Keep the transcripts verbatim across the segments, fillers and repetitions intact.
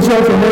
兄姐妹，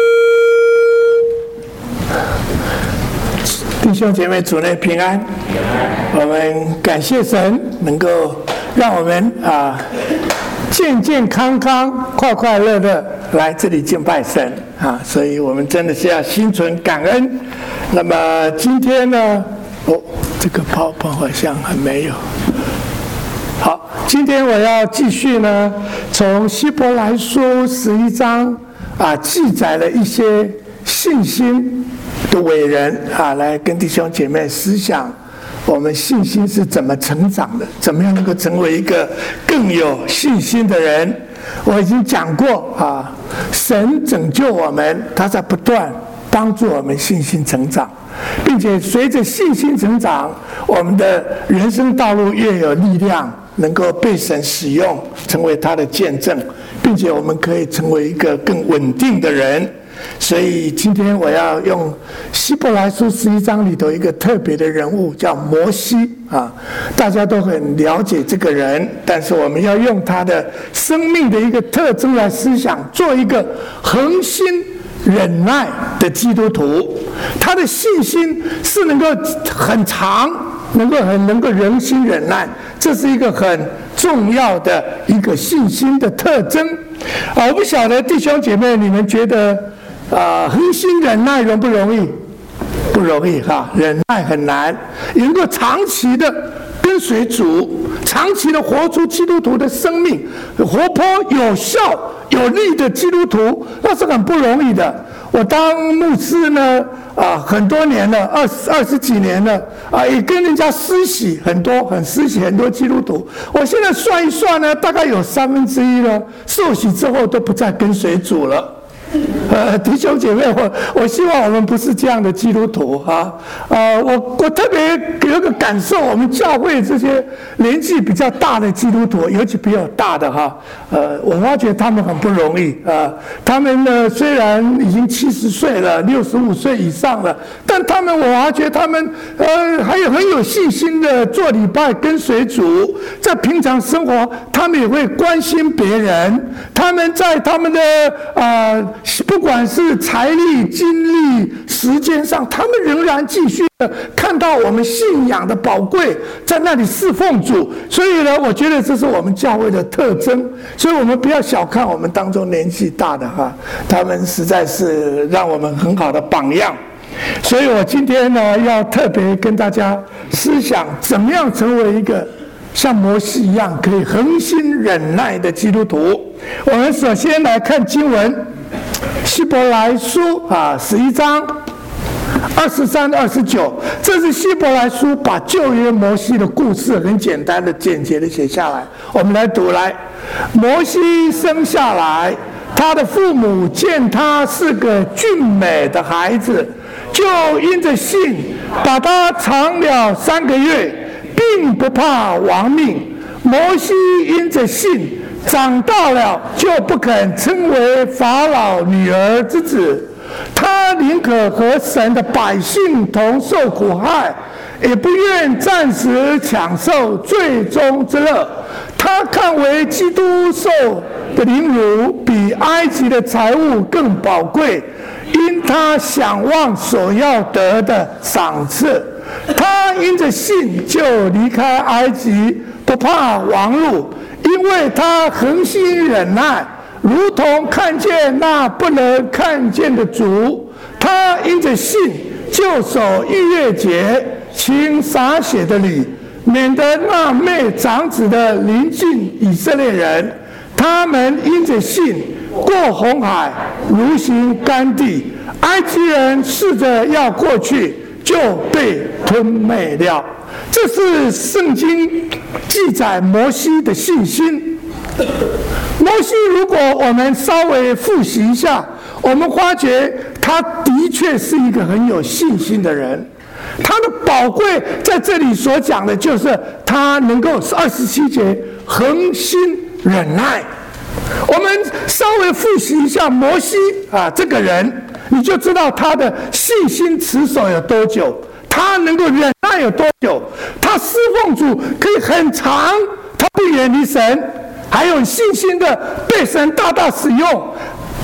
弟兄姐妹，主内平安。我们感谢神，能够让我们啊健健康康、快快乐乐来这里敬拜神啊，所以我们真的是要心存感恩。那么今天呢，哦，这个泡泡好像还没有。好，今天我要继续呢，从希伯来书十一章啊，记载了一些信心的伟人啊，来跟弟兄姐妹思想我们信心是怎么成长的，怎么样能够成为一个更有信心的人。我已经讲过啊，神拯救我们，他在不断帮助我们信心成长，并且随着信心成长，我们的人生道路越有力量，能够被神使用，成为他的见证，并且我们可以成为一个更稳定的人。所以今天我要用希伯来书十一章里头一个特别的人物，叫摩西啊，大家都很了解这个人，但是我们要用他的生命的一个特征来思想，做一个恒心忍耐的基督徒。他的信心是能够很长，能够很能够忍心忍耐，这是一个很重要的一个信心的特征啊！我不晓得弟兄姐妹，你们觉得啊，恒心忍耐容不容易？不容易哈，忍耐很难，能够长期的跟随主，长期的活出基督徒的生命，活泼有效有力的基督徒，那是很不容易的。我当牧师呢，啊，很多年了，二十二十几年了，啊，也跟人家施洗很多，很施洗很多基督徒。我现在算一算呢，大概有三分之一呢，受洗之后都不再跟随主了。呃，弟兄姐妹，我我希望我们不是这样的基督徒啊！呃，我我特别有个感受，我们教会这些年纪比较大的基督徒，尤其比较大的哈，呃，我发觉他们很不容易啊。他们呢，虽然已经七十岁了，六十五岁以上了，但他们我发觉他们呃还有很有信心的做礼拜跟随主，在平常生活他们也会关心别人，他们在他们的啊。呃不管是财力、精力、时间上，他们仍然继续的看到我们信仰的宝贵，在那里侍奉主。所以呢，我觉得这是我们教会的特征。所以我们不要小看我们当中年纪大的哈，他们实在是让我们很好的榜样。所以我今天呢，要特别跟大家思想，怎么样成为一个像摩西一样可以恒心忍耐的基督徒。我们首先来看经文，希伯来书啊十一章二十三、二十九，这是希伯来书把旧约摩西的故事很简单的、简洁的写下来。我们来读来，摩西生下来，他的父母见他是个俊美的孩子，就因着信把他藏了三个月，并不怕亡命。摩西因着信长大了，就不肯称为法老女儿之子，他宁可和神的百姓同受苦害，也不愿暂时享受最终之乐。他看为基督受的凌辱比埃及的财物更宝贵，因他想望所要得的赏赐。他因着信就离开埃及，不怕王辱，因为他恒心忍耐，如同看见那不能看见的主。他因着信就守逾越节，行洒血的礼，免得那灭长子的临近以色列人。他们因着信过红海，如行干地，埃及人试着要过去，就被吞灭了。这是圣经记载摩西的信心。摩西，如果我们稍微复习一下，我们发觉他的确是一个很有信心的人。他的宝贵在这里所讲的就是他能够二十七节恒心忍耐。我们稍微复习一下摩西啊这个人，你就知道他的信心持守有多久，他能够忍耐有多久，他侍奉主可以很长，他不远离神，还有信心的被神大大使用。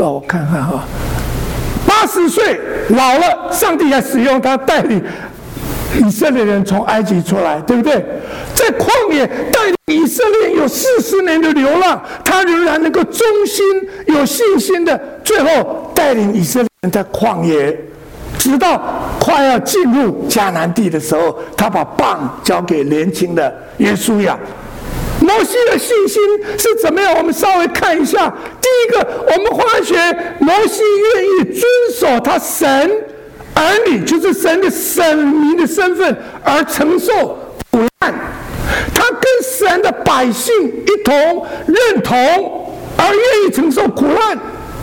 哦，我看看哈，八十岁老了，上帝还使用他带领以色列人从埃及出来，对不对？在旷野带领以色列有四十年的流浪，他仍然能够忠心、有信心的，最后带领以色列人在旷野，直到快要进入迦南地的时候，他把棒交给年轻的约书亚。摩西的信心是怎么样？我们稍微看一下。第一个，我们发觉摩西愿意遵守他神儿女，就是神的神民的身份，而承受苦难。他跟神的百姓一同认同，而愿意承受苦难。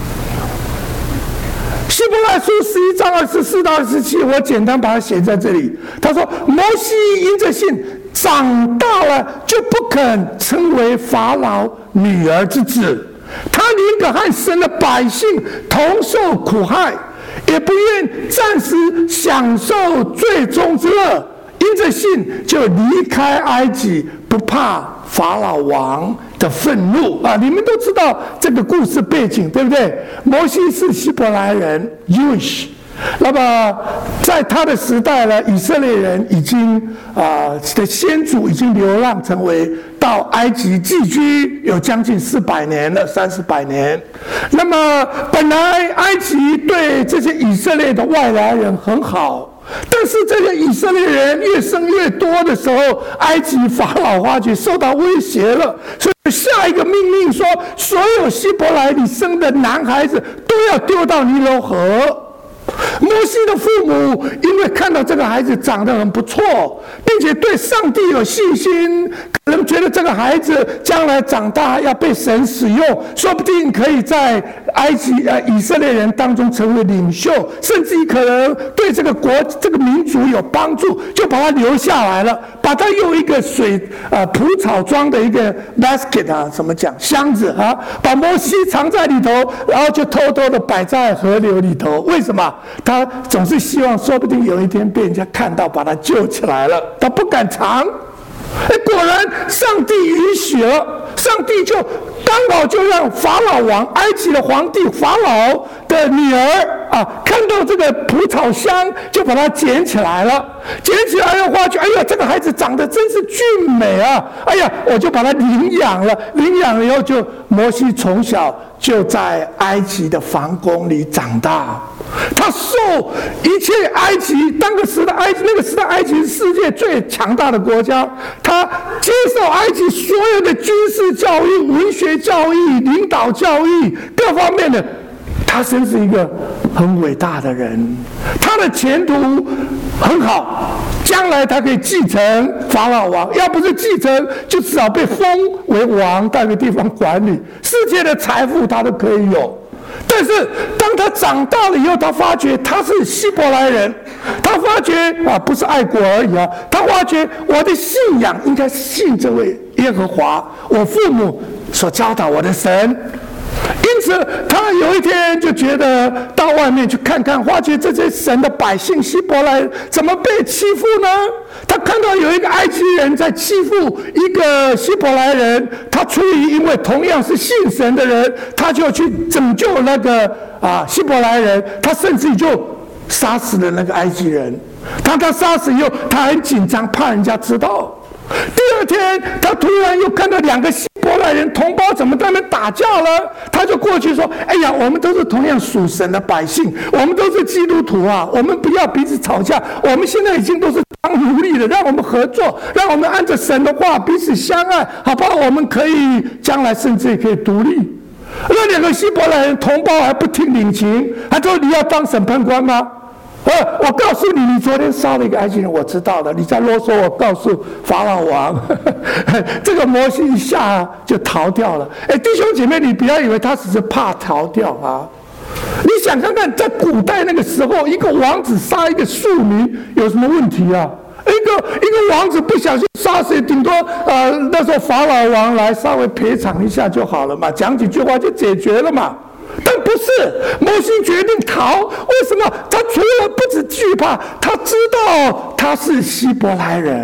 希伯来书十一章二十四到二十七，我简单把它写在这里。他说，摩西因着信长大了，就不肯称为法老女儿之子，他宁可和神的百姓同受苦害，也不愿暂时享受最终之乐。因着信就离开埃及，不怕法老王的愤怒啊！你们都知道这个故事背景，对不对？摩西是希伯来人 Jewish， 那么在他的时代呢，以色列人已经啊、呃、的先祖已经流浪成为到埃及寄居，有将近四百年了，三四百年。那么本来埃及对这些以色列的外来人很好。但是这些以色列人越生越多的时候，埃及法老发觉受到威胁了，所以下一个命令说，所有希伯来你生的男孩子都要丢到尼罗河。摩西的父母因为看到这个孩子长得很不错，并且对上帝有信心，可能觉得这个孩子将来长大要被神使用，说不定可以在埃及呃以色列人当中成为领袖，甚至于可能对这个国这个民族有帮助，就把他留下来了，把他用一个水呃蒲草装的一个 basket 啊，怎么讲箱子啊，把摩西藏在里头，然后就偷偷的摆在河流里头。为什么？他总是希望，说不定有一天被人家看到，把他救起来了。他不敢藏。哎，果然上帝允许了，上帝就刚好就让法老王，埃及的皇帝法老的女儿啊，看到这个蒲草箱，就把它捡起来了。捡起来的话，就哎呀，这个孩子长得真是俊美啊！哎呀，我就把他领养了。领养了以后，就摩西从小就在埃及的皇宫里长大。他受一切埃及当个时代埃及那个时代埃及是世界最强大的国家，他接受埃及所有的军事教育、文学教育、领导教育各方面的，他真是一个很伟大的人，他的前途很好，将来他可以继承法老王，要不是继承，就至少被封为王，到一个地方管理，世界的财富他都可以有。但是当他长大了以后，他发觉他是希伯来人，他发觉啊，不是爱国而已啊，他发觉我的信仰应该是信这位耶和华，我父母所教导我的神。因此他有一天就觉得到外面去看看，发觉这些神的百姓希伯来人怎么被欺负呢？他看到有一个埃及人在欺负一个希伯来人，他出于因为同样是信神的人，他就去拯救那个啊希伯来人，他甚至就杀死了那个埃及人。他他杀死以后，他很紧张，怕人家知道。第二天，他突然又看到两个希伯来人同胞怎么在那边打架了，他就过去说：“哎呀，我们都是同样属神的百姓，我们都是基督徒啊，我们不要彼此吵架。我们现在已经都是当奴隶了，让我们合作，让我们按着神的话彼此相爱，好不好？我们可以将来甚至也可以独立。”那两个希伯来人同胞还不听领情，还说：“你要当审判官吗？”呃，我告诉你，你昨天杀了一个埃及人，我知道了。你在啰嗦，我告诉法老王。呵呵这个摩西一下就逃掉了。哎，弟兄姐妹，你不要以为他只是怕逃掉啊！你想看看，在古代那个时候，一个王子杀一个庶民有什么问题啊？一个一个王子不小心杀谁，顶多呃那时候法老王来稍微赔偿一下就好了嘛，讲几句话就解决了嘛。但不是，摩西决定逃。为什么？他除了不止惧怕，他知道他是希伯来人，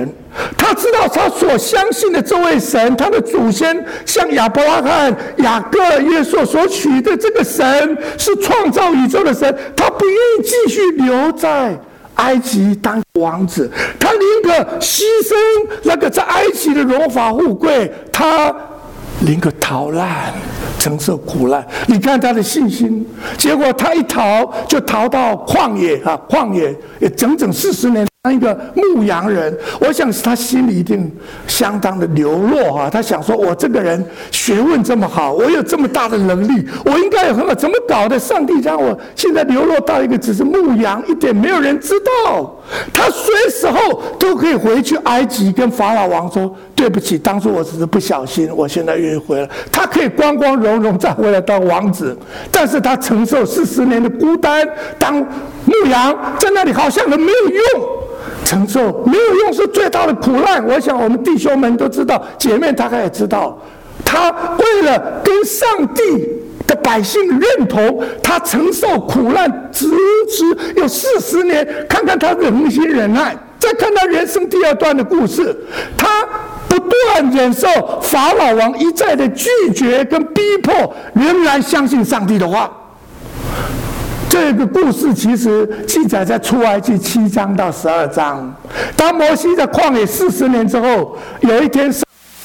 他知道他所相信的这位神，他的祖先像亚伯拉罕、雅各、约瑟所许的这个神是创造宇宙的神，他不愿意继续留在埃及当王子，他宁可牺牲那个在埃及的荣华富贵，他宁可逃难，承受苦难。你看他的信心，结果他一逃就逃到旷野啊，旷野也整整四十年。当一个牧羊人，我想他心里一定相当的流落啊。他想说：“我这个人学问这么好，我有这么大的能力，我应该有很好，怎么搞的？上帝让我现在流落到一个只是牧羊，一点没有人知道。”他随时候都可以回去埃及，跟法老王说：“对不起，当初我只是不小心，我现在愿意回来。”他可以光光荣荣再回来当王子，但是他承受四十年的孤单，当牧羊，在那里好像都没有用。承受没有用是最大的苦难。我想我们弟兄们都知道，姐妹大概也知道，他为了跟上帝的百姓认同，他承受苦难，直直有四十年。看看他忍心忍耐，再看他人生第二段的故事，他不断忍受法老王一再的拒绝跟逼迫，仍然相信上帝的话。这个故事其实记载在出埃及七章到十二章。当摩西在旷野四十年之后，有一天，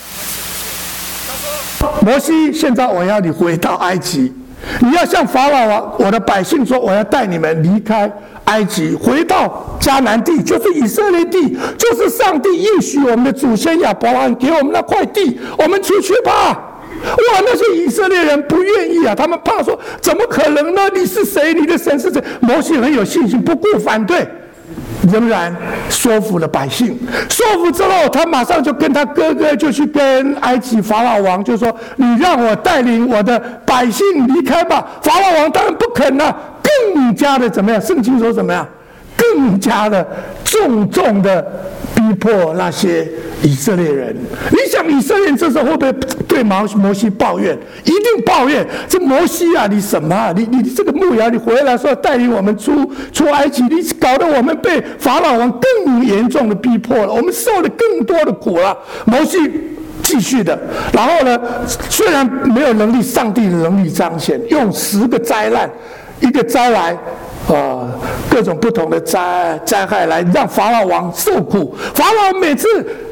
摩西，现在我要你回到埃及，你要向法老王我的百姓说，我要带你们离开埃及，回到迦南地，就是以色列地，就是上帝应许我们的祖先亚伯拉罕给我们那块地，我们出去吧。哇！那些以色列人不愿意啊，他们怕说：“怎么可能呢？你是谁？你的神是谁？”摩西很有信心，不顾反对，仍然说服了百姓。说服之后，他马上就跟他哥哥就去跟埃及法老王就说：“你让我带领我的百姓离开吧。”法老王当然不肯了、啊，更加的怎么样？圣经说怎么样？更加的重重的逼迫那些以色列人。你想以色列人这时候会不会对摩西抱怨？一定抱怨。这摩西啊，你什么、啊？你你这个牧羊，你回来说带领我们出出埃及，你搞得我们被法老王更严重的逼迫了，我们受了更多的苦了。摩西继续的，然后呢，虽然没有能力，上帝的能力彰显，用十个灾难，一个灾来。呃，各种不同的灾灾害来让法老王受苦。法老王每次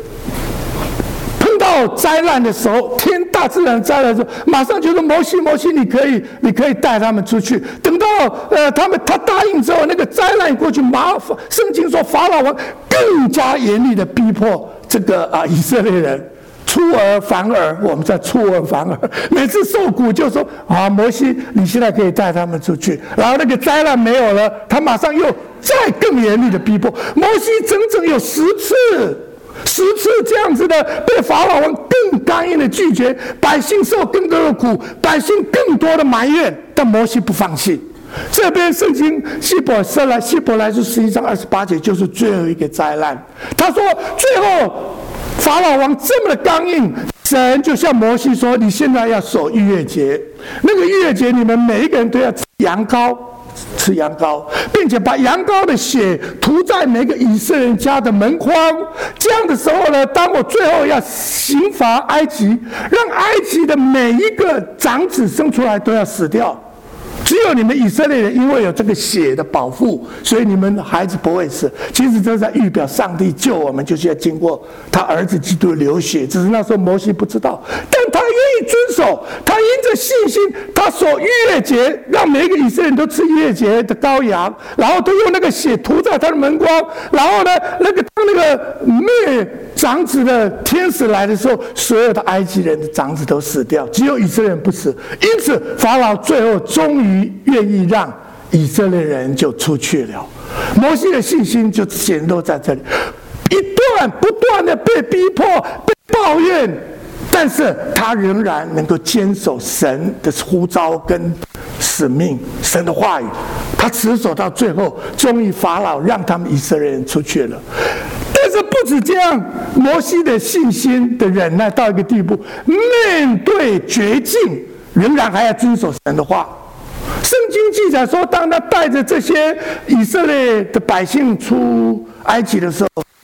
碰到灾难的时候，天大自然灾难的时候，马上就说：“摩西，摩西，你可以，你可以带他们出去。”等到呃他们他答应之后，那个灾难过去，马圣经说法老王更加严厉的逼迫这个啊以色列人。出尔反尔，我们在出尔反尔。每次受苦就说：“啊，摩西，你现在可以带他们出去。”然后那个灾难没有了，他马上又再更严厉的逼迫。摩西整整有十次，十次这样子的被法老王更刚硬的拒绝，百姓受更多的苦，百姓更多的埋怨，但摩西不放弃。这边圣经希伯来希伯来书十一章二十八节就是最后一个灾难。他说最后。法老王这么的刚硬，神就向摩西说：“你现在要守逾越节，那个逾越节你们每一个人都要吃羊羔，吃羊羔，并且把羊羔的血涂在每个以色列人家的门框。这样的时候呢，当我最后要刑罚埃及，让埃及的每一个长子生出来都要死掉。”只有你们以色列人因为有这个血的保护，所以你们孩子不会死。其实这是在预表上帝救我们，就是要经过他儿子基督流血。只是那时候摩西不知道，但他愿意遵守。他因着信心，他守逾越节，让每一个以色列人都吃逾越节的羔羊，然后都用那个血涂在他的门框。然后呢，那个当那个灭长子的天使来的时候，所有的埃及人的长子都死掉，只有以色列人不死。因此，法老最后终于愿意让以色列人就出去了。摩西的信心就显露在这里，一段不断的被逼迫、被抱怨，但是他仍然能够坚守神的呼召跟使命，神的话语，他持守到最后，终于法老让他们以色列人出去了。但是不止这样，摩西的信心的忍耐到一个地步，面对绝境，仍然还要遵守神的话。圣经记载说，当他带着这些以色列的百姓出埃及的时候，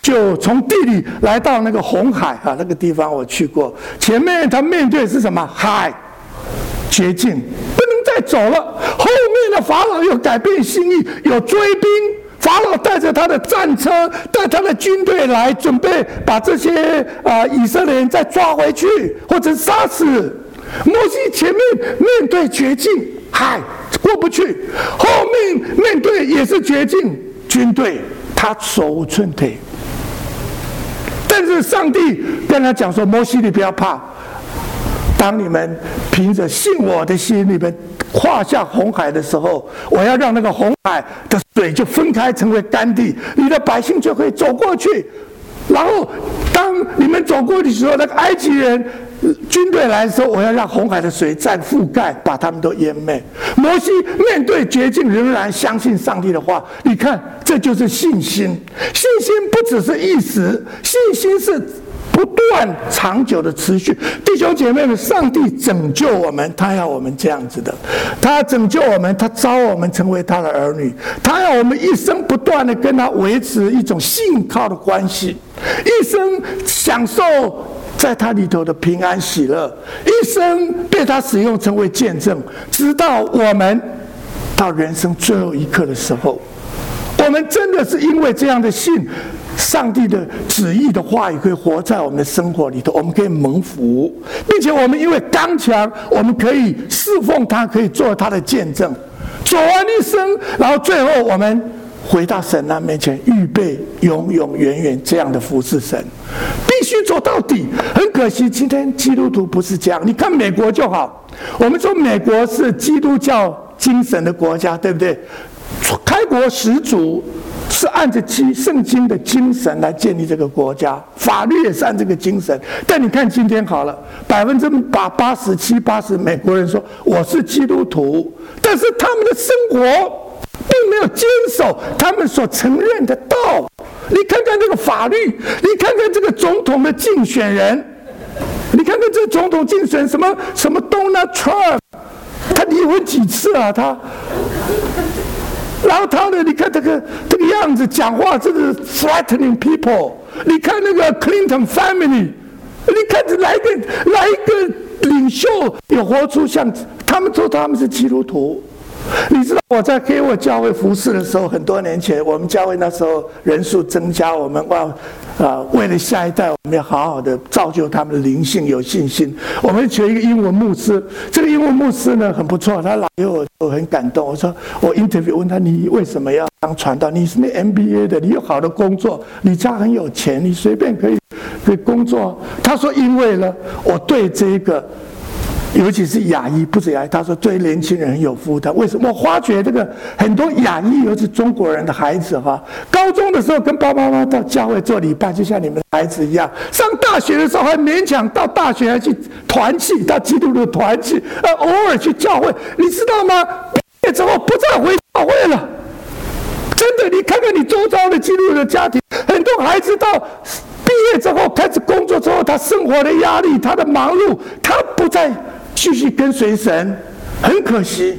就从地里来到那个红海啊，那个地方我去过。前面他面对是什么？海绝境，不能再走了。后面的法老又改变心意，有追兵。法老带着他的战车，带他的军队来，准备把这些啊、呃、以色列人再抓回去，或者杀死。摩西前面面对绝境，海过不去；后面面对也是绝境，军队他手无寸铁。但是上帝跟他讲说：“摩西，你不要怕，当你们凭着信我的心，你们跨下红海的时候，我要让那个红海的水就分开成为干地，你的百姓就可以走过去。然后当你们走过去的时候，那个埃及人军队来的时候，我要让红海的水再覆盖，把他们都淹灭。”摩西面对绝境仍然相信上帝的话。你看，这就是信心。信心不只是一时，信心是不断长久的持续。弟兄姐妹们，上帝拯救我们，他要我们这样子的，他要拯救我们，他招我们成为他的儿女，他要我们一生不断的跟他维持一种信靠的关系，一生享受在他里头的平安喜乐，一生被他使用成为见证，直到我们到人生最后一刻的时候，我们真的是因为这样的信，上帝的旨意的话语可以活在我们的生活里头，我们可以蒙福，并且我们因为刚强，我们可以侍奉他，可以做他的见证，走完一生，然后最后我们回到神那面前，预备永永远远这样的服侍神，必须走到底。很可惜，今天基督徒不是这样。你看美国就好，我们说美国是基督教精神的国家，对不对？开国始祖是按着圣经的精神来建立这个国家，法律也是按这个精神。但你看今天好了，百分之八八十七八十美国人说我是基督徒，但是他们的生活并没有坚守他们所承认的道。你看看这个法律，你看看这个总统的竞选人，你看看这个总统竞选什么什么 Donald Trump， 他离婚几次啊他？然后他呢？你看这个这个样子，讲话真是 frightening people。你看那个 Clinton family， 你看这来一个来一个领袖有活出像他们说他们是基督徒。你知道我在给我教会服侍的时候，很多年前，我们教会那时候人数增加，我们要啊，为了下一代，我们要好好的造就他们的灵性有信心。我们请一个英文牧师，这个英文牧师呢很不错，他来我我很感动。我说我 interview 问他，你为什么要当传道？你是那 M B A 的，你有好的工作，你家很有钱，你随便可以可以工作。他说因为呢，我对这个。尤其是亚裔，不止亚裔，他说对年轻人很有负担。为什么？我发觉这个很多亚裔，尤其是中国人的孩子哈，高中的时候跟爸爸妈妈到教会做礼拜，就像你们的孩子一样；上大学的时候还勉强到大学还去团契，到基督徒团契，呃，偶尔去教会，你知道吗？毕业之后不再回教会了。真的，你看看你周遭的基督徒的家庭，很多孩子到毕业之后开始工作之后，他生活的压力，他的忙碌，他不再继续跟随神，很可惜。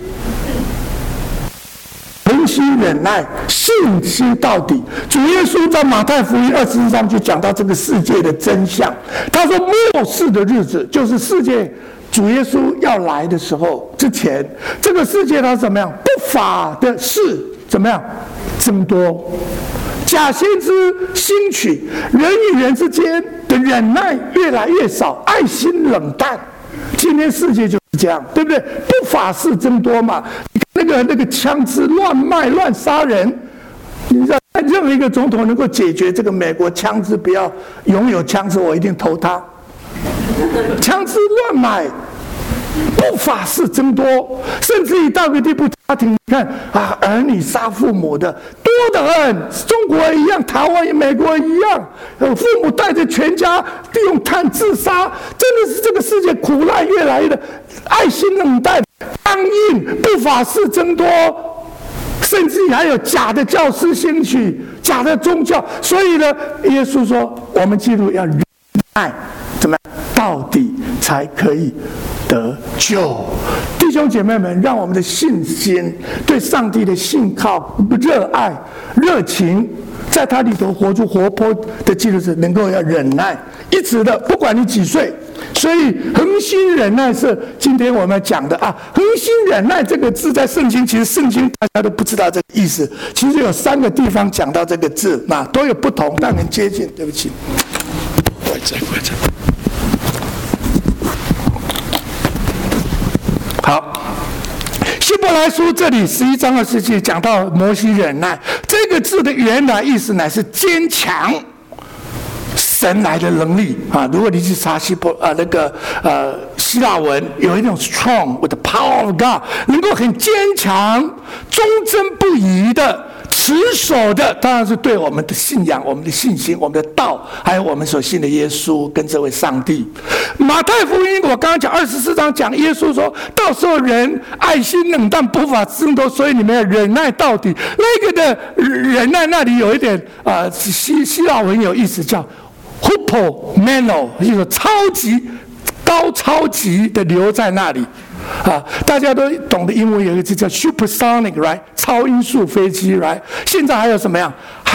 恒心忍耐，信心到底。主耶稣在马太福音二十四章就讲到这个世界的真相。他说末世的日子，就是世界主耶稣要来的时候之前，这个世界它怎么样？不法的事怎么样？增多，假先知兴起，人与人之间的忍耐越来越少，爱心冷淡。今天世界就是这样，对不对？不法事增多嘛，那个那个枪支乱卖、乱杀人，你知道，任何一个总统能够解决这个美国枪支不要拥有枪支，我一定投他。枪支乱买，不法事增多，甚至于到个地步，家庭你看啊，儿女杀父母的多得很，中国一样，台湾也美国一样，父母带着全家利用炭自杀，真的是这个世界苦难越来越的爱心冷淡、刚硬，不法事增多，甚至还有假的教师兴起，假的宗教。所以呢，耶稣说，我们基督要忍耐，怎么样？到底才可以得救。弟兄姐妹们，让我们的信心、对上帝的信靠、热爱、热情， 在他里头活出活泼的基督徒，能够要忍耐，一直的，不管你几岁。所以恒心忍耐是今天我们讲的啊。恒心忍耐这个字在圣经，其实圣经大家都不知道这个意思。其实有三个地方讲到这个字，那都有不同，但很接近。对不起，快再快再。好，希伯来书这里十一章二十节讲到摩西忍耐，这个字的原来意思乃是坚强。神来的能力啊！如果你去查希伯啊那个呃希腊文，有一种 strong with the power of God， 能够很坚强、忠贞不移的、持守的，当然是对我们的信仰、我们的信心、我们的道，还有我们所信的耶稣跟这位上帝。马太福音我刚刚讲二十四章讲耶稣说，到时候人爱心冷淡，不法增多，所以你们要忍耐到底。那个的忍耐那里有一点啊、呃，希希腊文有意思叫。Hupomeno 就是超级高超级的留在那里啊，大家都懂得英文有一个字叫 supersonic right 超音速飞机 right， 现在还有什么样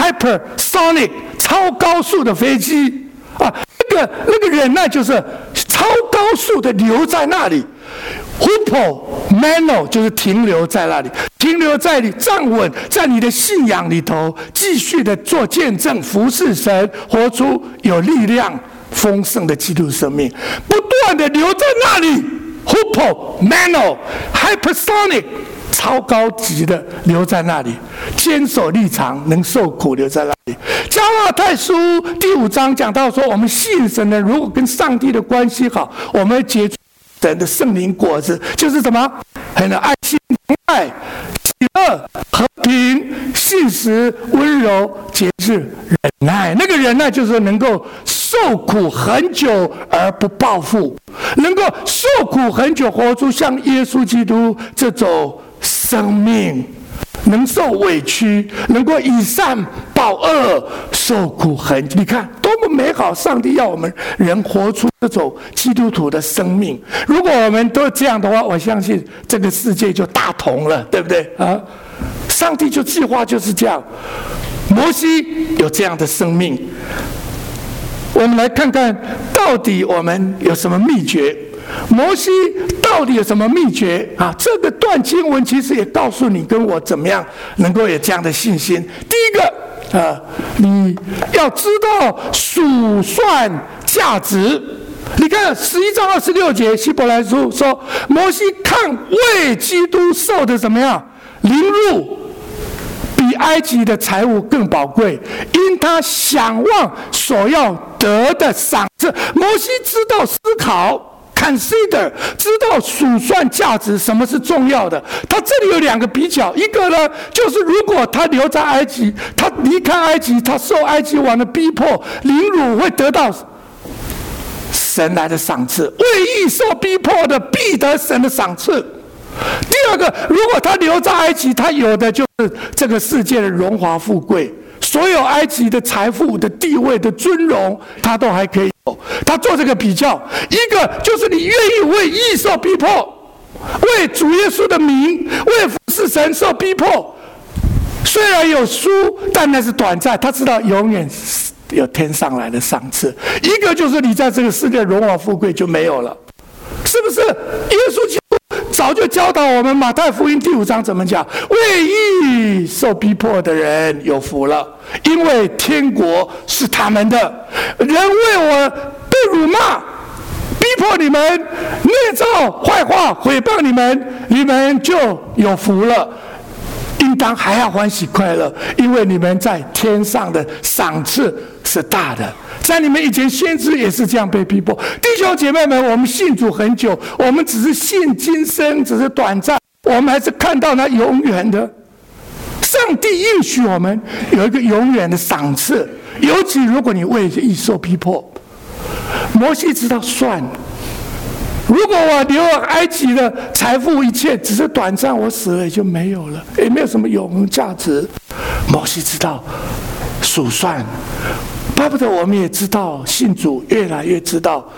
hypersonic 超高速的飞机啊，那个那个忍耐就是超高速的留在那里。Hupomeno 就是停留在那里，停留在你站稳在你的信仰里头，继续的做见证，服侍神，活出有力量、丰盛的基督生命，不断的留在那里。Hupomeno hypersonic 超高级的留在那里，坚守立场，能受苦留在那里。加拉太书第五章讲到说，我们信神的，如果跟上帝的关系好，我们结出神的圣灵果子，就是什么？很爱心、爱、喜乐、和平、信实、温柔、节制、忍耐。那个忍耐就是能够受苦很久而不报复，能够受苦很久，活出像耶稣基督这种生命。能受委屈，能够以善报恶，受苦很久。你看多么美好！上帝要我们人活出这种基督徒的生命。如果我们都这样的话，我相信这个世界就大同了，对不对啊？上帝就计划就是这样。摩西有这样的生命，我们来看看到底我们有什么秘诀。摩西到底有什么秘诀啊？这个段经文其实也告诉你跟我怎么样能够有这样的信心。第一个啊，你要知道数算价值。你看十一章二十六节，希伯来书说，摩西看为基督受的怎么样凌辱，比埃及的财物更宝贵，因他想望所要得的赏赐。摩西知道思考。Consider 知道数算价值，什么是重要的？他这里有两个比较，一个呢就是如果他留在埃及，他离开埃及，他受埃及王的逼迫凌辱，会得到神来的赏赐。为义受逼迫的，必得神的赏赐。第二个，如果他留在埃及，他有的就是这个世界的荣华富贵。所有埃及的财富的地位的尊荣，他都还可以有。他做这个比较，一个就是你愿意为义受逼迫，为主耶稣的名，为服侍神受逼迫。虽然有输，但那是短暂。他知道永远有天上来的赏赐。一个就是你在这个世界荣华富贵就没有了，是不是？耶稣基督早就教导我们，马太福音第五章怎么讲？为义受逼迫的人有福了，因为天国是他们的。人为我被辱骂、逼迫你们、捏造坏话、毁谤你们，你们就有福了。应当还要欢喜快乐，因为你们在天上的赏赐是大的。在你们以前先知也是这样被逼迫。弟兄姐妹们，我们信主很久，我们只是信今生，只是短暂，我们还是看到那永远的。上帝应许我们有一个永远的赏赐，尤其如果你为义受逼迫。摩西知道算，如果我留了埃及的财富一切只是短暂，我死了也就没有了，也没有什么永恒价值。摩西知道数算，巴不得我们也知道信主，越来越知道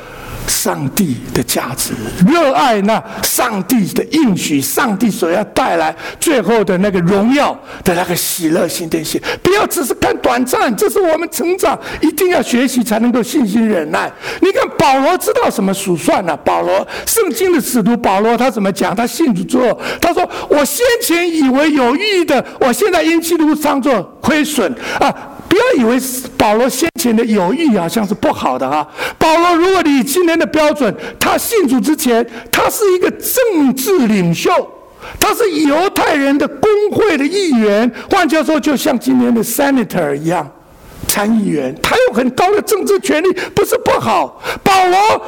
上帝的价值，热爱那上帝的应许，上帝所要带来最后的那个荣耀的那个喜乐心的心，不要只是看短暂，这是我们成长一定要学习才能够信心忍耐。你看保罗知道什么数算呢、啊？保罗圣经的使徒保罗他怎么讲？他信主之后，他说：“我先前以为有益的，我现在因基督当作亏损啊。”不要以为保罗先前的有益好像是不好的哈。保罗，如果你以今天的标准，他信主之前，他是一个政治领袖，他是犹太人的公会的议员，换句话说，就像今天的 senator 一样，参议员，他有很高的政治权力，不是不好。保罗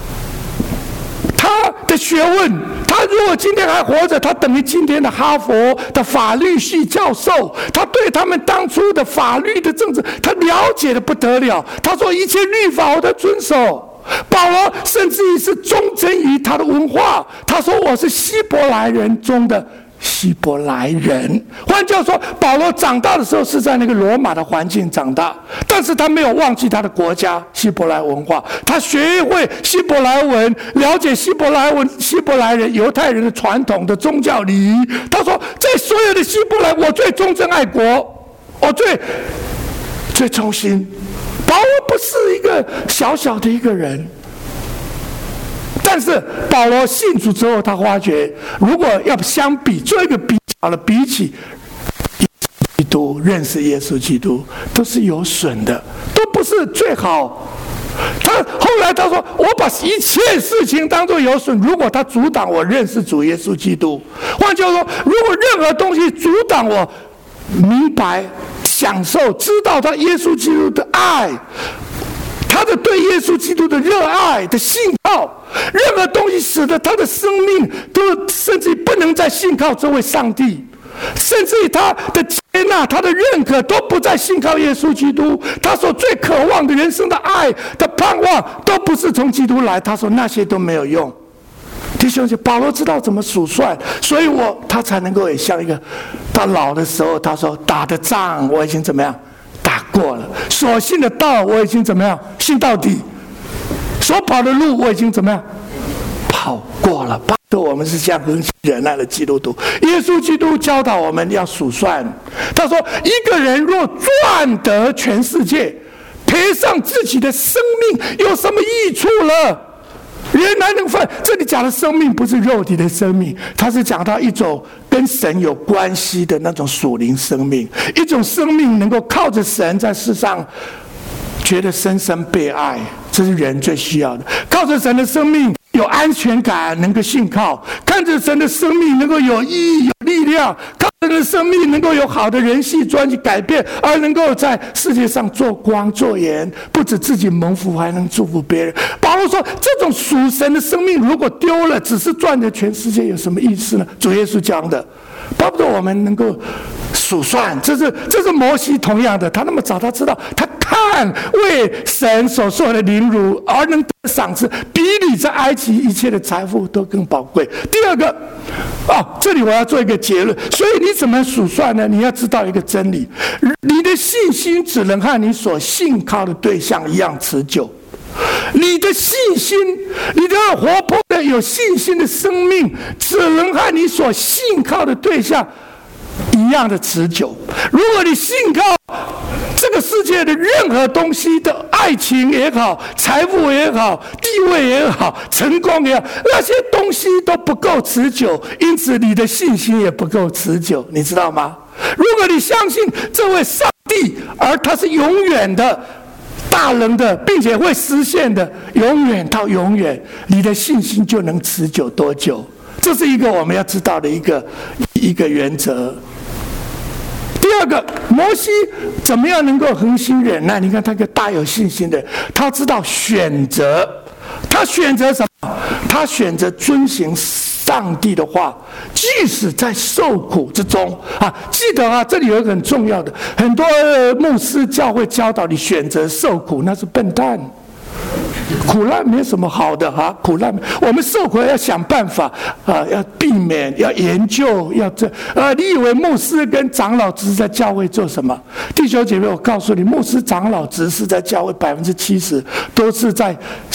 他的学问，他如果今天还活着，他等于今天的哈佛的法律系教授，他对他们当初的法律的政治，他了解的不得了。他说一切律法我都遵守。保罗甚至于是忠贞于他的文化，他说我是希伯来人中的希伯来人。换句话说，保罗长大的时候是在那个罗马的环境长大，但是他没有忘记他的国家希伯来文化，他学会希伯来文，了解希伯来文希伯来人犹太人的传统的宗教礼仪。他说在所有的希伯来，我最忠贞爱国，我最最忠心。保罗不是一个小小的一个人，但是保罗信主之后，他发觉，如果要相比做一个比较了，比起基督认识耶稣基督，都是有损的，都不是最好。他后来他说：“我把一切事情当作有损，如果他阻挡我认识主耶稣基督。”换句话说，如果任何东西阻挡我明白、享受、知道他耶稣基督的爱，他的对耶稣基督的热爱的信靠，任何东西使得他的生命都甚至不能再信靠这位上帝，甚至于他的接纳、他的认可都不再信靠耶稣基督，他所最渴望的人生的爱的盼望都不是从基督来，他说那些都没有用。弟兄姐妹，保罗知道怎么数算，所以我他才能够也像一个到老的时候，他说打的仗我已经怎么样打过了，所信的道我已经怎么样信到底，所跑的路我已经怎么样跑过了。我们是这样恒心忍耐的基督徒。耶稣基督教导我们要数算，他说一个人若赚得全世界，赔上自己的生命，有什么益处了？人还能分？这里讲的生命不是肉体的生命，它是讲到一种跟神有关系的那种属灵生命，一种生命能够靠着神在世上觉得深深被爱，这是人最需要的。靠着神的生命有安全感，能够信靠；看着神的生命能够有意义、有力量；靠着神的生命能够有好的人际关系改变，而能够在世界上做光做盐，不止自己蒙福，还能祝福别人。保罗说，这种属神的生命如果丢了，只是赚的全世界，有什么意思呢？主耶稣讲的，巴不得我们能够数算。这是这是摩西同样的，他那么早他知道，他看为神所受的凌辱而能得赏赐，比你在埃及一切的财富都更宝贵。第二个，哦，这里我要做一个结论。所以你怎么数算呢？你要知道一个真理：你的信心只能和你所信靠的对象一样持久。你的信心，你的活泼的有信心的生命，只能和你所信靠的对象一样的持久。如果你信靠这个世界的任何东西的爱情也好，财富也好，地位也好，成功也好，那些东西都不够持久，因此你的信心也不够持久，你知道吗？如果你相信这位上帝，而他是永远的、大能的，并且会实现的，永远到永远，你的信心就能持久多久？这是一个我们要知道的一个一个原则。第二个，摩西怎么样能够恒心忍耐？你看他一个大有信心的，他知道选择，他选择什么？他选择遵行上帝的话，即使在受苦之中啊！记得啊，这里有一个很重要的，很多牧师教会教导你选择受苦，那是笨蛋。苦难没什么好的哈、啊，苦难我们受苦要想办法啊，要避免，要研究，要这啊！你以为牧师跟长老只是在教会做什么？弟兄姐妹，我告诉你，牧师、长老只是在教会百分之七十都是在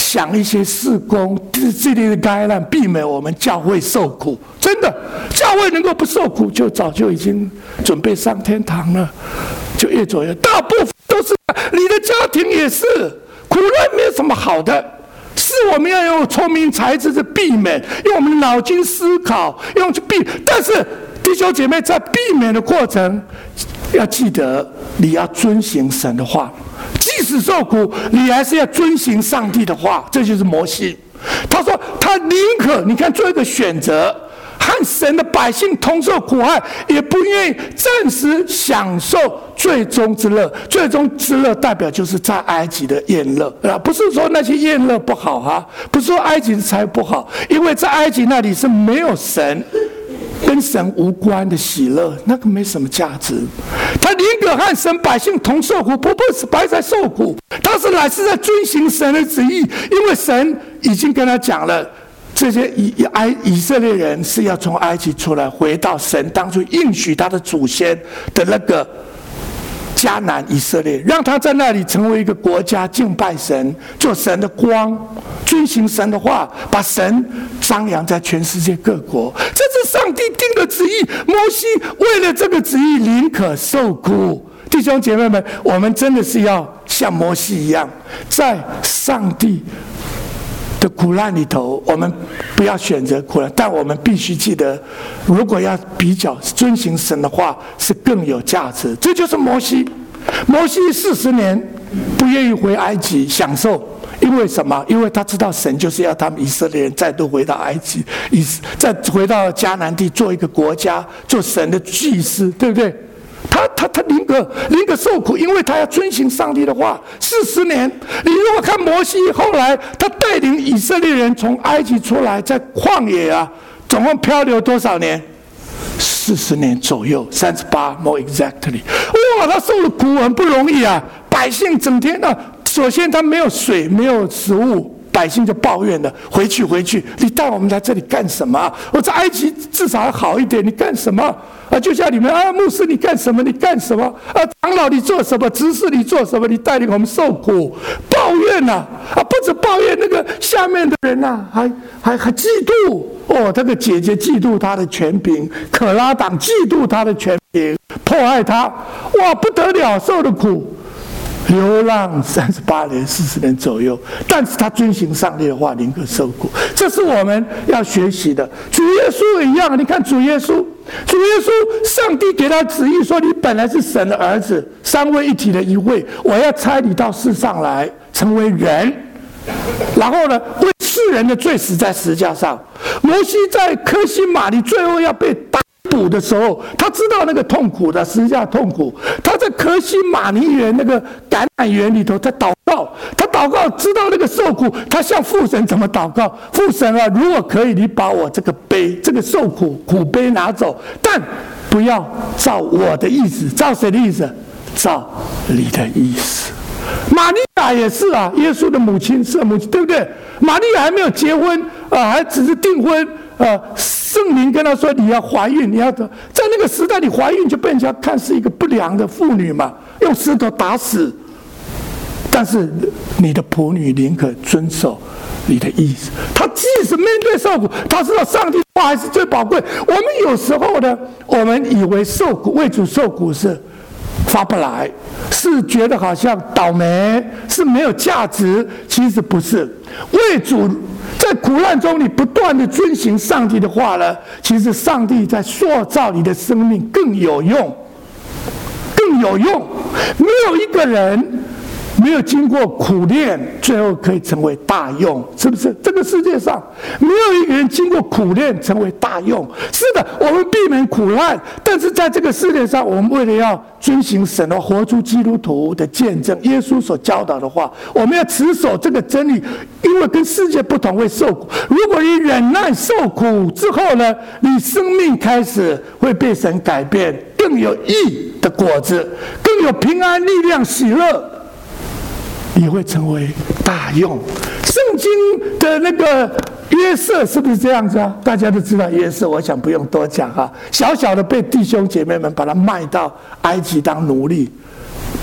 想一些事工这类的概念，避免我们教会受苦。真的，教会能够不受苦，就早就已经准备上天堂了。就越走越，大部分都是你的家庭也是苦难，没有什么好的。是我们要用聪明才智去避免，用我们的脑筋思考，用去避。但是弟兄姐妹，在避免的过程，要记得你要遵行神的话，即使受苦，你还是要遵行上帝的话。这就是摩西，他说他宁可你看做一个选择，和神的百姓同受苦害，也不愿意暂时享受最终之乐。最终之乐代表就是在埃及的宴乐啊，不是说那些宴乐不好哈、啊，不是说埃及的财不好，因为在埃及那里是没有神，跟神无关的喜乐，那个没什么价值。他宁可和神百姓同受苦，不不是白在受苦，他是乃是在遵行神的旨意，因为神已经跟他讲了。这些以埃以色列人是要从埃及出来，回到神当初应许他的祖先的那个迦南以色列，让他在那里成为一个国家，敬拜神，做神的光，遵行神的话，把神张扬在全世界各国。这是上帝定的旨意。摩西为了这个旨意，宁可受苦。弟兄姐妹们，我们真的是要像摩西一样，在上帝的苦难里头，我们不要选择苦难，但我们必须记得，如果要比较遵行神的话，是更有价值。这就是摩西，摩西四十年不愿意回埃及享受，因为什么？因为他知道神就是要他们以色列人再度回到埃及，再回到迦南地做一个国家，做神的祭司，对不对？他他他宁可宁可受苦，因为他要遵行上帝的话。四十年，你如果看摩西后来，他带领以色列人从埃及出来，在旷野啊，总共漂流多少年？四十年左右，三十八 more exactly。哇，他受了苦很不容易啊！百姓整天啊，首先他没有水，没有食物。百姓就抱怨了，回去回去，你带我们来这里干什么、啊？我在埃及至少还好一点，你干什么啊？就像你们啊，牧师你干什么？你干什么啊？长老你做什么？执事你做什么？你带领我们受苦，抱怨呐、啊！啊，不止抱怨，那个下面的人呐、啊，还还还嫉妒哦，这个姐姐嫉妒他的权柄，可拉党嫉妒他的权柄，迫害他，哇，不得了，受的苦。流浪三十八年、四十年左右，但是他遵行上帝的话，宁可受苦，这是我们要学习的。主耶稣也一样，你看主耶稣，主耶稣，上帝给他旨意说：“你本来是神的儿子，三位一体的一位，我要差你到世上来，成为人，然后呢，为世人的罪死在十字架上。”摩西在科西玛尼最后要被打捕的时候，他知道那个痛苦的十字架痛苦。他在科西玛尼园那个橄榄园里头，他祷告，他祷告知道那个受苦，他向父神怎么祷告？父神啊，如果可以，你把我这个杯，这个受苦苦杯拿走，但不要照我的意思，照谁的意思？照你的意思。玛利亚也是啊，耶稣的母亲是母亲，对不对？玛利亚还没有结婚啊，还只是订婚。呃，圣灵跟他说：“你要怀孕，你要在那个时代，你怀孕就被人家看是一个不良的妇女嘛，用石头打死。但是你的仆女宁可遵守你的意思。他即使面对受苦，他知道上帝的话还是最宝贵。我们有时候呢，我们以为受苦为主受苦是发不来，是觉得好像倒霉，是没有价值。其实不是，为主。”在苦难中，你不断的遵行上帝的话呢，其实上帝在塑造你的生命更有用，更有用。没有一个人没有经过苦练，最后可以成为大用，是不是？这个世界上没有一个人经过苦练成为大用。是的，我们避免苦难，但是在这个世界上，我们为了要遵行神的，活出基督徒的见证，耶稣所教导的话，我们要持守这个真理，因为跟世界不同，会受苦。如果你忍耐受苦之后呢，你生命开始会被神改变，更有义的果子，更有平安、力量、喜乐。你会成为大用。圣经的那个约瑟是不是这样子啊？大家都知道约瑟，我想不用多讲啊。小小的被弟兄姐妹们把他卖到埃及当奴隶，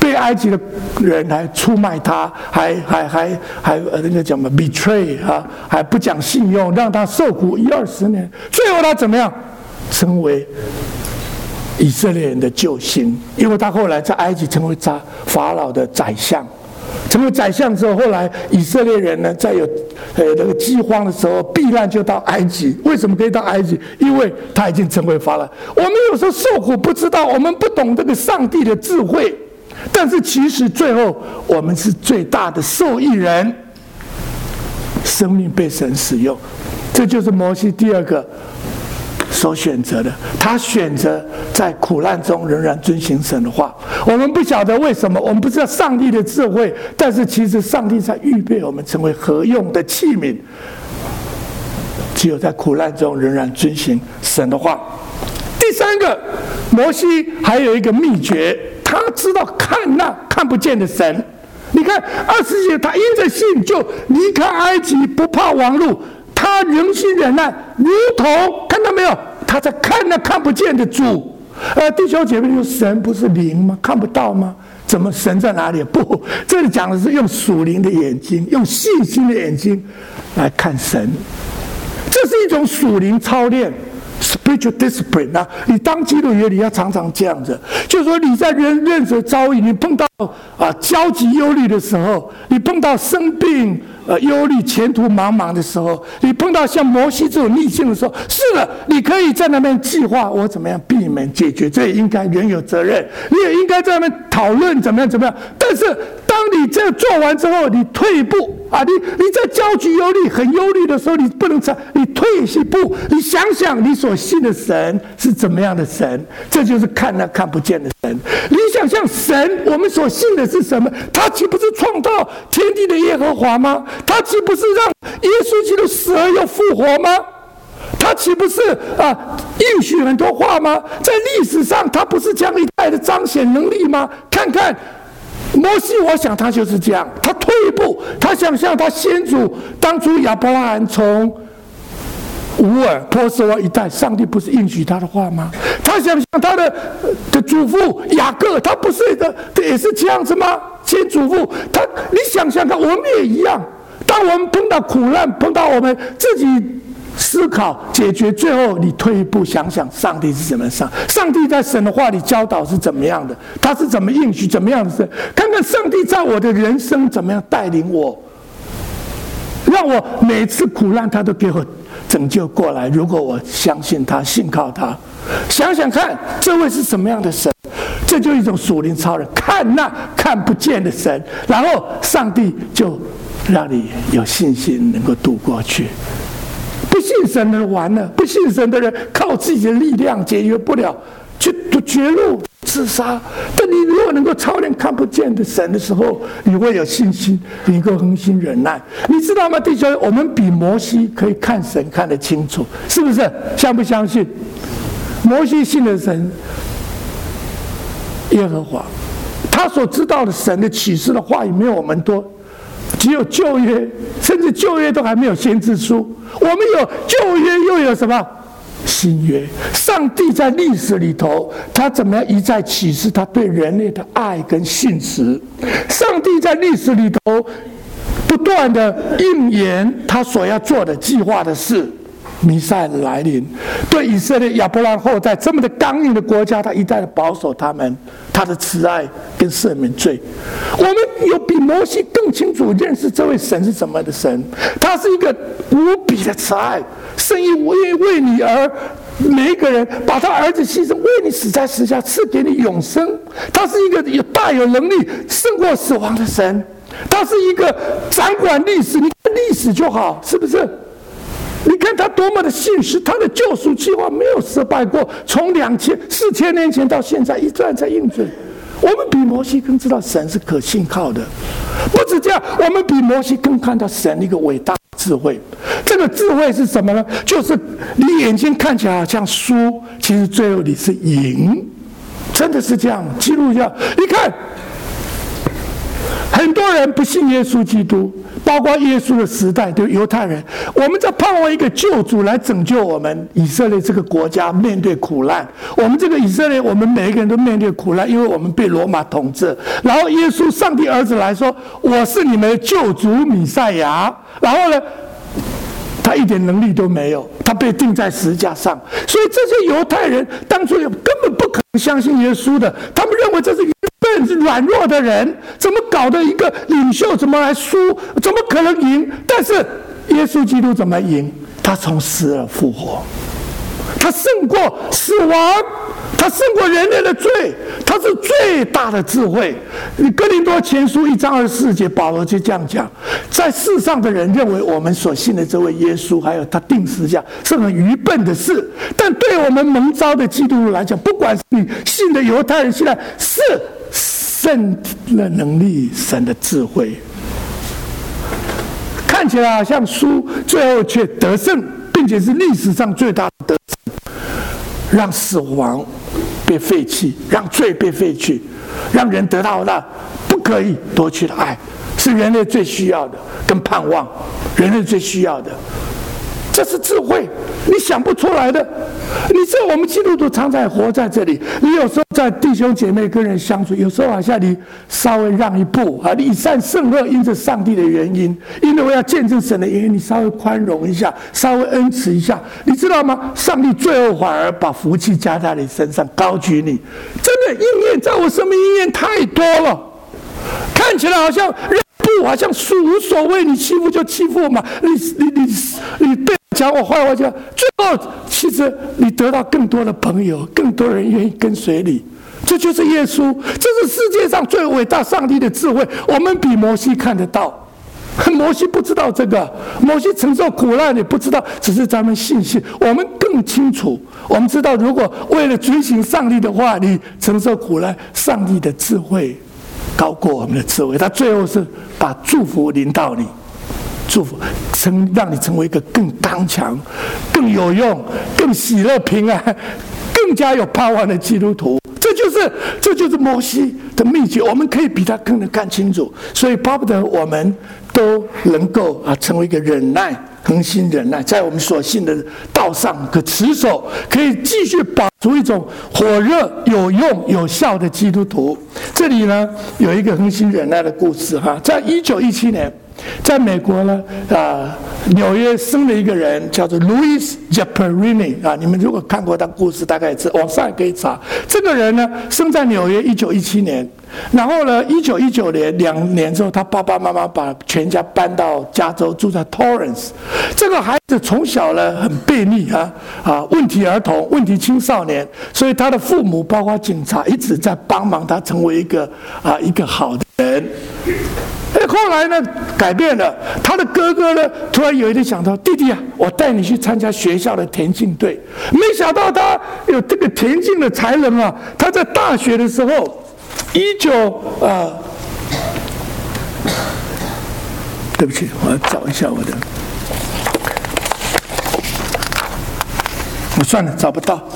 被埃及的人还出卖他，还还还还呃那个叫什么 betray 啊，还不讲信用，让他受苦一二十年。最后他怎么样？成为以色列人的救星，因为他后来在埃及成为法老的宰相。成为宰相之后，后来以色列人呢，在有呃那个饥荒的时候避难就到埃及。为什么可以到埃及？因为他已经成为法老。我们有时候受苦不知道，我们不懂这个上帝的智慧，但是其实最后我们是最大的受益人，生命被神使用，这就是摩西第二个所选择的，他选择在苦难中仍然遵行神的话。我们不晓得为什么，我们不知道上帝的智慧，但是其实上帝在预备我们成为合用的器皿。只有在苦难中仍然遵行神的话。第三个，摩西还有一个秘诀，他知道看那看不见的神。你看二十节，他因着信就离开埃及，不怕王怒。他忍心忍耐，如同看到没有？他在看那看不见的主。呃，弟兄姐妹，说神不是灵吗？看不到吗？怎么神在哪里？不，这里讲的是用属灵的眼睛，用信心的眼睛来看神。这是一种属灵操练 ，spiritual discipline 啊！你当基督徒，你要常常这样子，就是说你在人任何遭遇，你碰到啊焦急忧虑的时候，你碰到生病。呃，忧虑、前途茫茫的时候，你碰到像摩西这种逆境的时候，是的，你可以在那边计划我怎么样避免解决，这也应该人有责任，你也应该在那边讨论怎么样怎么样。但是，当你这做完之后，你退一步啊，你你在焦急、忧虑、很忧虑的时候，你不能这，你退一步，你想想你所信的神是怎么样的神，这就是看那看不见的神。你想象神，我们所信的是什么？他岂不是创造天地的耶和华吗？他岂不是让耶稣基督死而又复活吗？他岂不是啊应许很多话吗？在历史上，他不是这样一代的彰显能力吗？看看摩西，我想他就是这样。他退一步，他想象他先祖当初亚伯拉罕从乌尔波斯湾一带，上帝不是应许他的话吗？他想象他的的祖父雅各，他不是的也是这样子吗？先祖父，他你想想看，我们也一样。当我们碰到苦难，碰到我们自己思考解决，最后你退一步想想，上帝是怎么上？上帝在神的话里教导是怎么样的？他是怎么应许？怎么样的事？看看上帝在我的人生怎么样带领我，让我每次苦难他都给我拯救过来。如果我相信他，信靠他，想想看，这位是什么样的神？这就是一种属灵超人，看那看不见的神，然后上帝就让你有信心能够度过去。不信神的人完了，不信神的人靠自己的力量解决不了，就绝路自杀。但你如果能够操练看不见的神的时候，你会有信心，你能够恒心忍耐。你知道吗，弟兄？我们比摩西可以看神看得清楚，是不是？相不相信？摩西信的神耶和华，他所知道的神的启示的话语没有我们多，只有旧约，甚至旧约都还没有先知书。我们有旧约，又有什么新约？上帝在历史里头，他怎么样一再启示他对人类的爱跟信实？上帝在历史里头不断的应验他所要做的计划的事。弥赛的来临，对以色列亚伯拉罕后代这么的刚硬的国家，他一再的保守他们，他的慈爱跟赦免罪。我们有比摩西更清楚认识这位神是什么的神，他是一个无比的慈爱，甚至为为你而每一个人把他儿子牺牲，为你死在十字架，赐给你永生。他是一个有大有能力胜过死亡的神，他是一个掌管历史，你看历史就好，是不是？你看他多么的信实，他的救赎计划没有失败过，从两千四千年前到现在一再在印证。我们比摩西更知道神是可信靠的，不止这样，我们比摩西更看到神一个伟大的智慧。这个智慧是什么呢？就是你眼睛看起来好像输，其实最后你是赢，真的是这样。记录一下，你看很多人不信耶稣基督，包括耶稣的时代的犹太人。我们在盼望一个救主来拯救我们以色列这个国家面对苦难。我们这个以色列，我们每一个人都面对苦难，因为我们被罗马统治。然后耶稣，上帝儿子来说：“我是你们的救主弥赛亚。”然后呢，他一点能力都没有，他被钉在十字架上。所以这些犹太人当初也根本不可能相信耶稣的，他们认为这是愚笨、是软弱的人，怎么搞的一个领袖怎么来输？怎么可能赢？但是耶稣基督怎么赢？他从死而复活，他胜过死亡，他胜过人类的罪，他是最大的智慧。哥林多前书一章二十四节，保罗就这样讲：在世上的人认为我们所信的这位耶稣，还有他钉十字架是很愚笨的事，但对我们蒙召的基督徒来讲，不管是你信的犹太人，现在是神的能力，神的智慧。看起来好像输，最后却得胜，并且是历史上最大的得胜，让死亡被废弃，让罪被废去，让人得到那不可以夺去的爱，是人类最需要的，跟盼望，人类最需要的。这是智慧，你想不出来的。你知道我们基督徒常常活在这里，你有时候在弟兄姐妹跟人相处，有时候好像你稍微让一步啊，你以善胜恶，因着上帝的原因，因为我要见证神的原因，你稍微宽容一下，稍微恩慈一下，你知道吗？上帝最后反而把福气加在你身上，高举你。真的应验在我生命应验太多了，看起来好像人不好像无所谓，你欺负就欺负嘛，你你你你对讲我坏话就，最后其实你得到更多的朋友，更多人愿意跟随你。这就是耶稣，这是世界上最伟大上帝的智慧。我们比摩西看得到，摩西不知道这个，摩西承受苦难也不知道，只是咱们信心，我们更清楚。我们知道，如果为了遵行上帝的话，你承受苦难，上帝的智慧高过我们的智慧，他最后是把祝福临到你。祝福，成让你成为一个更刚强、更有用、更喜乐平安、更加有盼望的基督徒。这就是这就是摩西的秘诀，我们可以比他更能看清楚。所以巴不得我们都能够啊，成为一个忍耐、恒心忍耐，在我们所信的道上可持守，可以继续保持一种火热、有用、有效的基督徒。这里呢有一个恒心忍耐的故事哈，在一九一七年。在美国呢，啊，纽约生了一个人叫做 Louis Zamperini 啊，你们如果看过他故事，大概知网上也可以查。这个人呢，生在纽约，一九一七年，然后呢，一九一九年两年之后，他爸爸妈妈把全家搬到加州，住在 Torrance。这个孩子从小呢很悖逆啊啊，问题儿童、问题青少年，所以他的父母包括警察一直在帮忙他成为一个啊一个好的人。后来呢，改变了。他的哥哥呢，突然有一天想到，弟弟啊，我带你去参加学校的田径队。没想到他有这个田径的才能啊！他在大学的时候，一九啊，对不起，我要找一下我的，我算了，找不到。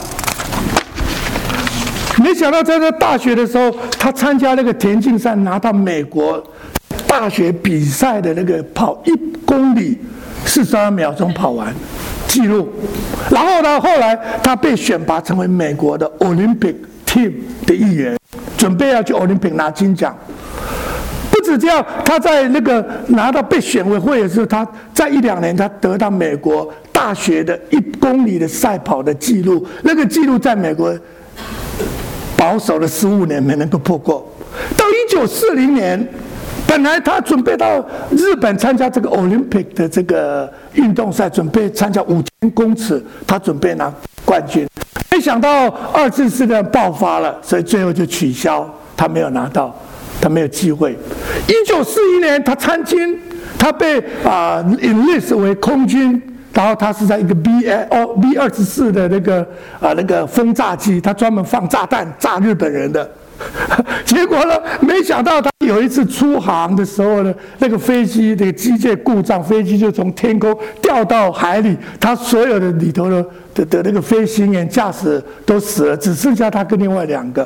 没想到在这大学的时候，他参加那个田径赛，拿到美国大学比赛的那个跑一公里四十二秒钟跑完记录，然后呢，后来他被选拔成为美国的 Olympic Team 的一员，准备要去 Olympic 拿金奖。不止这样，他在那个拿到被选为会的时候，他在一两年他得到美国大学的一公里的赛跑的记录，那个记录在美国保守了十五年没能够破过。到一九四零年。本来他准备到日本参加这个 Olympic 的这个运动赛，准备参加五千公尺，他准备拿冠军。没想到二次世界爆发了，所以最后就取消，他没有拿到，他没有机会。一九四一年他参军，他被啊、呃、enlist 为空军，然后他是在一个 B 哦 B 二十四的那个啊、呃、那个轰炸机，他专门放炸弹炸日本人的。结果呢？没想到他有一次出航的时候呢，那个飞机那个机械故障，飞机就从天空掉到海里，他所有的里头的的的那个飞行员、驾驶都死了，只剩下他跟另外两个。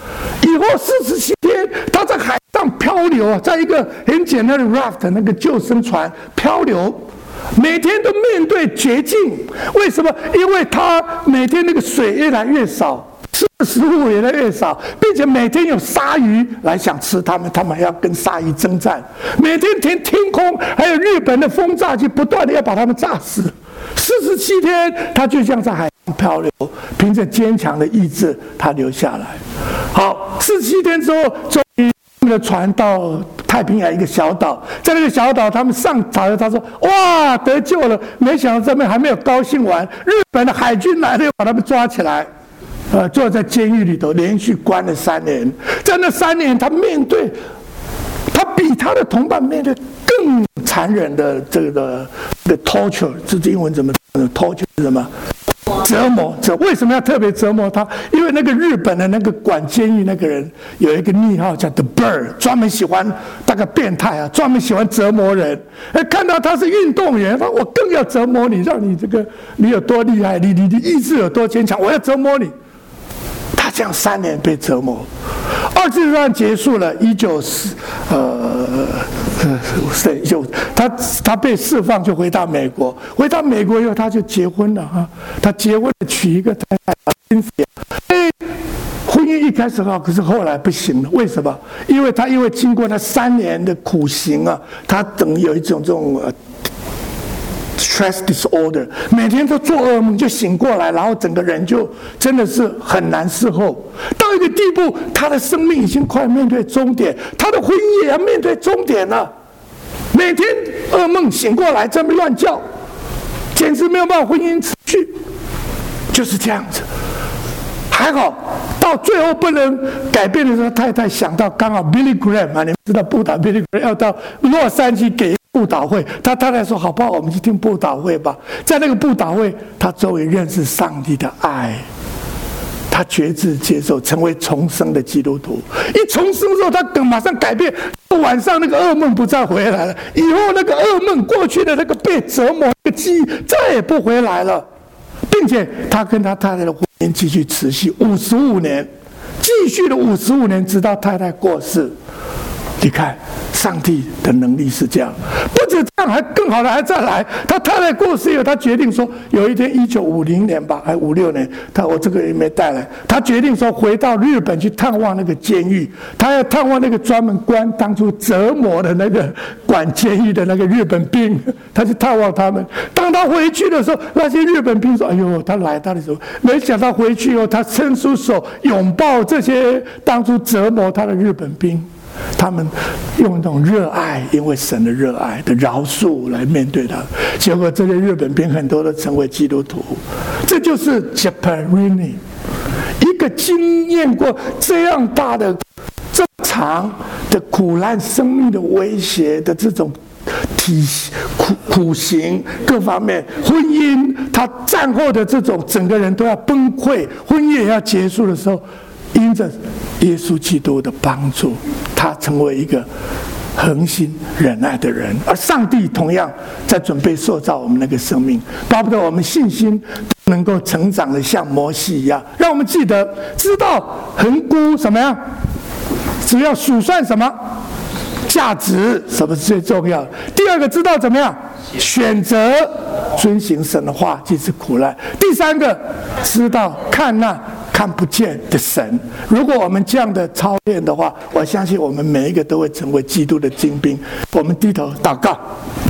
以后四十七天，他在海上漂流啊，在一个很简单的 raft 那个救生船漂流，每天都面对绝境。为什么？因为他每天那个水越来越少，吃的食物也越来越少，并且每天有鲨鱼来想吃他们，他们还要跟鲨鱼征战。每天天天空还有日本的轰炸机不断的要把他们炸死。四十七天，他就像在海上漂流，凭着坚强的意志，他留下来。好，四十七天之后，终于他们的船到太平洋一个小岛，在那个小岛，他们上船了。他说：“哇，得救了！”没想到这边还没有高兴完，日本的海军来了，又把他们抓起来，呃，坐在监狱里头，连续关了三年。在那三年，他面对，他比他的同伴面对更残忍的这个这个 torture， 这英文怎么 torture 是什么？折磨。这为什么要特别折磨他？因为那个日本的那个管监狱那个人有一个昵号叫 The Bird， 专门喜欢大概变态啊，专门喜欢折磨人。哎，看到他是运动员，他说我更要折磨你，让你这个你有多厉害，你你的意志有多坚强，我要折磨你。他这样三年被折磨。二次大战结束了，一九四呃呃对，就他他被释放，就回到美国。回到美国以后，他就结婚了哈。他结婚了，娶一个太太，哎，婚姻一开始好，可是后来不行了。为什么？因为他因为经过他三年的苦行啊，他等于有一种这种呃。stress disorder， 每天都做噩梦，就醒过来，然后整个人就真的是很难伺候。到一个地步，他的生命已经快面对终点，他的婚姻也要面对终点了。每天噩梦醒过来，这么乱叫，简直没有办法婚姻持续，就是这样子。还好，到最后不能改变的时候，太太想到刚好 Billy Graham 啊，你们知道布道 Billy Graham 要到洛杉矶给布道会，他太太说：“好不好？我们去听布道会吧。”在那个布道会，他终于认识上帝的爱，他决志接受，成为重生的基督徒。一重生之后，他更马上改变，晚上那个噩梦不再回来了。以后那个噩梦，过去的那个被折磨的记忆再也不回来了，并且他跟他太太的婚姻继续持续五十五年，继续了五十五年，直到太太过世。你看，上帝的能力是这样，不止这样，还更好的还再来。他太太过世以后，他决定说，有一天一九五零年吧，还五六年，他我这个也没带来。他决定说，回到日本去探望那个监狱，他要探望那个专门关当初折磨的那个管监狱的那个日本兵，他去探望他们。当他回去的时候，那些日本兵说：“哎呦，他来他的时候，没想到回去以后，他伸出手拥抱这些当初折磨他的日本兵。”他们用那种热爱，因为神的热爱的饶恕来面对他，结果这些日本兵很多都成为基督徒。这就是 Japarini， 一个经验过这样大的、这么长的苦难、生命的威胁的这种体苦苦行各方面，婚姻他战后的这种整个人都要崩溃，婚姻也要结束的时候，因着耶稣基督的帮助，他成为一个恒心忍耐的人。而上帝同样在准备塑造我们那个生命，巴不得我们信心能够成长的像摩西一样。让我们记得，知道衡估什么样，只要数算什么价值，什么是最重要的。第二个，知道怎么样选择遵行神的话，即使苦难。第三个，知道看那看不见的神。如果我们这样的操练的话，我相信我们每一个都会成为基督的精兵。我们低头祷告。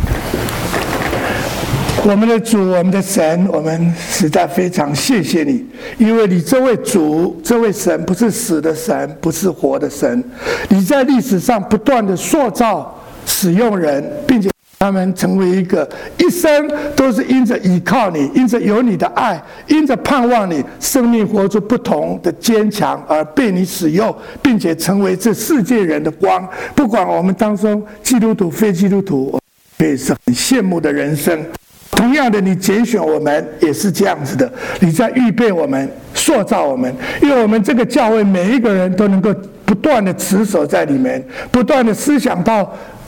我们的主，我们的神，我们实在非常谢谢你，因为你这位主，这位神不是死的神，不是活的神。你在历史上不断的塑造、使用人，并且他们成为一个一生都是因着依靠你，因着有你的爱，因着盼望你，生命活出不同的坚强，而被你使用，并且成为这世界人的光。不管我们当中基督徒、非基督徒，可以是很羡慕的人生。同样的，你拣选我们也是这样子的，你在预备我们、塑造我们，因为我们这个教会每一个人都能够不断的持守在里面，不断的思想到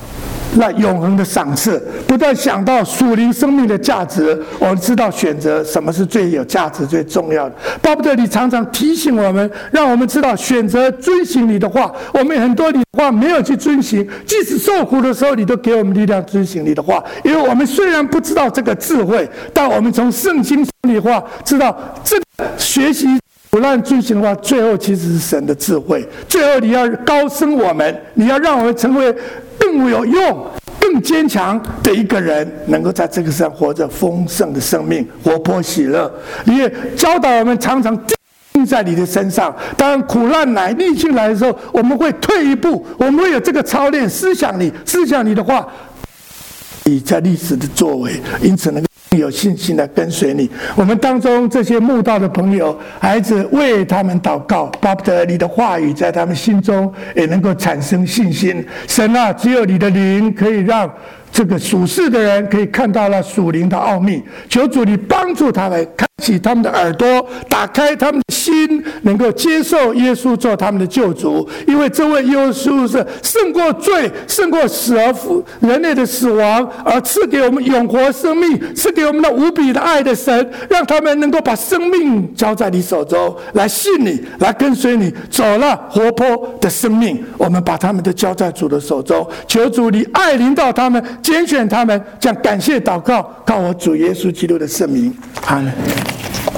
那永恒的赏赐，不断想到属灵生命的价值，我们知道选择什么是最有价值、最重要的。巴不得你常常提醒我们，让我们知道选择遵行你的话。我们很多你的话没有去遵行，即使受苦的时候，你都给我们力量遵行你的话。因为我们虽然不知道这个智慧，但我们从圣经里话知道，这个学习苦难遵行的话，最后其实是神的智慧。最后你要高升我们，你要让我们成为更有用、更坚强的一个人，能够在这个世上活着丰盛的生命，活泼喜乐。你也教导我们常常定在你的身上。当苦难来、逆境来的时候，我们会退一步，我们会有这个操练，思想你，思想你的话，你在历史的作为，因此能够有信心的跟随你。我们当中这些慕道的朋友、孩子，为他们祷告，巴不得你的话语在他们心中也能够产生信心。神啊，只有你的灵可以让这个属世的人可以看到了属灵的奥秘。求主你帮助他们，开启他们的耳朵，打开他们的心，能够接受耶稣做他们的救主。因为这位耶稣是胜过罪、胜过死而复人类的死亡，而赐给我们永活生命，赐给我们的无比的爱的神，让他们能够把生命交在你手中，来信你，来跟随你，走了活泼的生命。我们把他们都交在主的手中，求主你爱领导他们，拣选他们，将感谢祷告，靠我主耶稣基督的圣名，阿门。